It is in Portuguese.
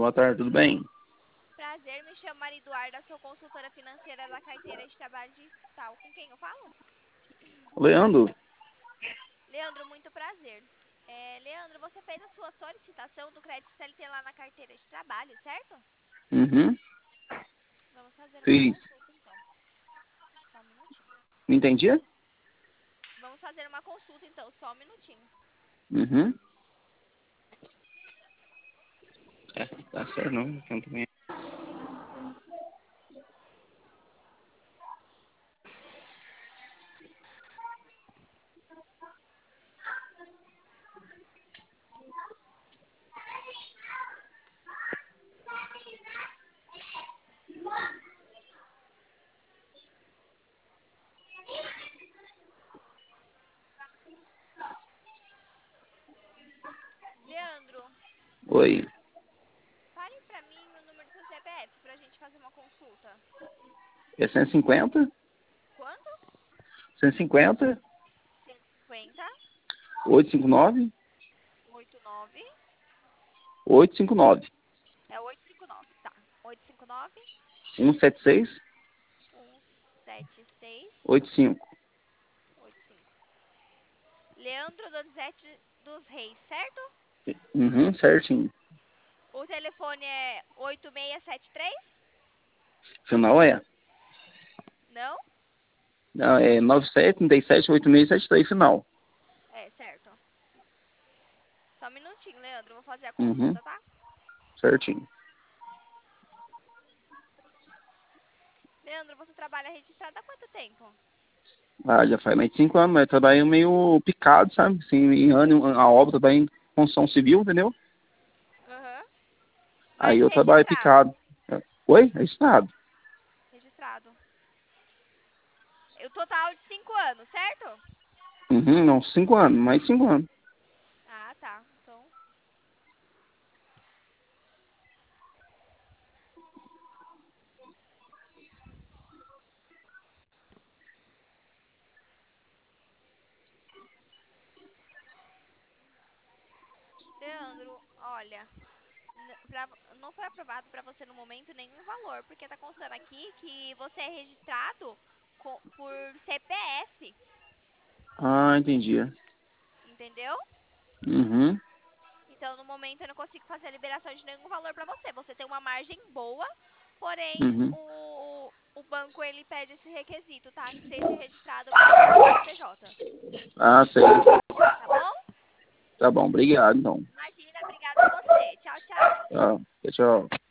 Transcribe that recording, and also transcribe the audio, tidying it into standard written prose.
boa tarde, tudo bem? Prazer, me chamo Maria Eduarda, sou consultora financeira da carteira de trabalho digital. Com quem eu falo? Leandro? Leandro, muito prazer. Leandro, você fez a sua solicitação do crédito CLT lá na carteira de trabalho, certo? Uhum, Vamos fazer uma fiz. consulta então. Só um minutinho. Me entendia? Vamos fazer uma consulta então, só um minutinho. Uhum. Tá certo, não. Não tô bem. Leandro, Oi, fale pra mim o número do seu CPF pra gente fazer uma consulta. é 150? Quanto? 150? 150 859? 89 859. é 859, tá. 859 176? 176 85. 85. Leandro Donizete dos Reis, certo? Uhum, certinho. O telefone é 8673? Final é. Não? Não, é 97378673 final. É, certo. Só um minutinho, Leandro. Vou fazer a Uhum, consulta, tá? certinho. Leandro, você trabalha registrado há quanto tempo? Ah, já faz mais de 5 anos, mas eu trabalho meio picado, sabe? Assim, em ano, a obra tá em construção civil, entendeu? Aham. Aí Mas eu trabalho registrado. picado. Oi? É estado. Registrado. O total de 5 anos, certo? Uhum, não, 5 anos, mais 5 anos. Ah, tá. Então, Leandro, olha, não foi aprovado para você no momento nenhum valor, porque tá constando aqui que você é registrado por CPF, Ah, entendi. entendeu? Uhum, Então, no momento, eu não consigo fazer a liberação de nenhum valor para você. Você tem uma margem boa, porém, uhum. o banco ele pede esse requisito, tá? Que seja registrado por CNPJ. Ah, sei. Tá bom? Tá bom, obrigado, então. Imagina, obrigada a você. Tchau, tchau. Tchau, tchau.